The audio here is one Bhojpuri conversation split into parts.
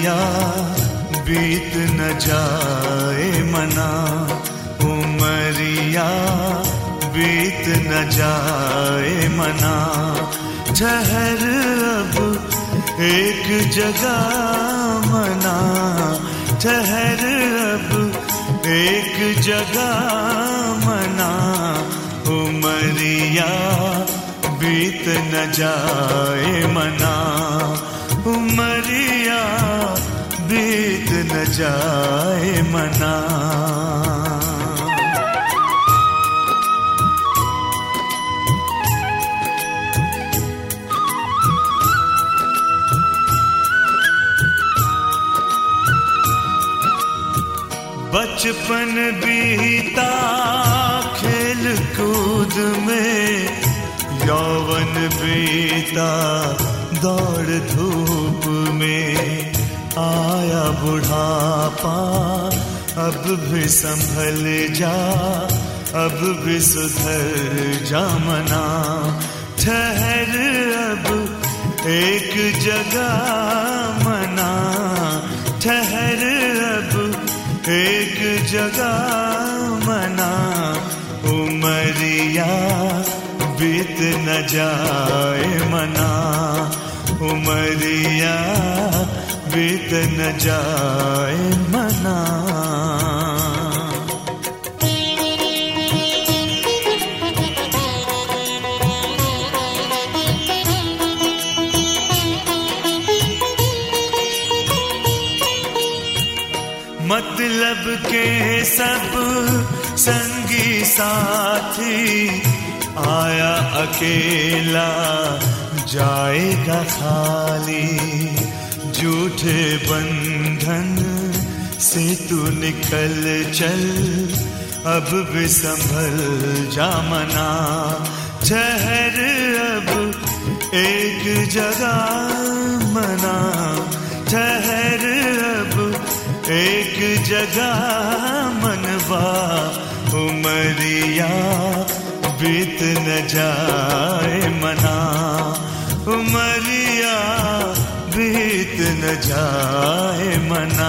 उमरिया बीत न जाए मना, उमरिया बीत न जाए मना। ठहर अब एक जगह मना, ठहर अब एक जगह मना। उमरिया बीत न जाए मना, उमरिया बीत न जाए मना। बचपन बीता खेल कूद में, यौवन बीता दौड़ धूप में। आया बुढ़ापा अब भी संभल जा, अब भी सुधर जा मना। ठहर अब एक जगह मना, ठहर अब एक जगह मना। उमरिया बीत न जाए मना, उमरिया बीत न जाए मना। मतलब के सब संगी साथी, आया अकेला जाएगा खाली। झूठे बंधन से तू निकल चल, अब भी संभल जा मना। ठहर अब एक जगह मना, ठहर अब एक जगह मनवा। उमरिया बीत न जाए मना, उमरिया बीत न जाए मना।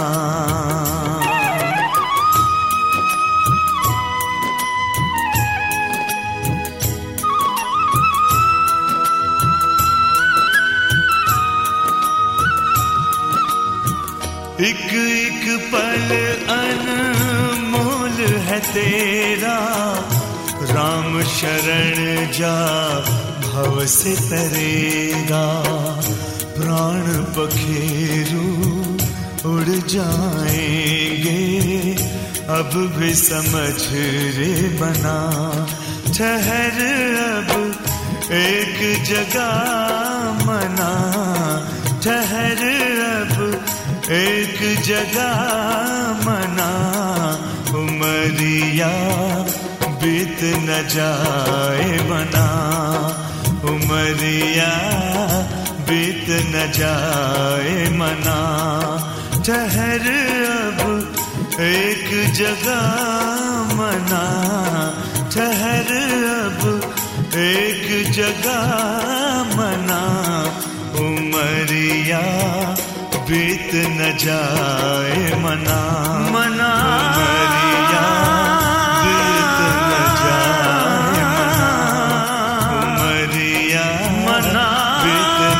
एक एक पल अनमोल है तेरा, राम शरण जा भव से तरेगा। प्राण पखेरु उड़ जाएंगे, अब भी समझ रे बना। ठहर अब एक जगह मना, ठहर अब एक जगह मना। उमरिया बीत न जाए मना, उमरिया बीत न जाए मना। ठहर अब एक जगह मना, ठहर अब एक जगह मना। उमरिया बीत न जाए मना, मना। उमरिया बीत न जाए मना, उमरिया मना बीत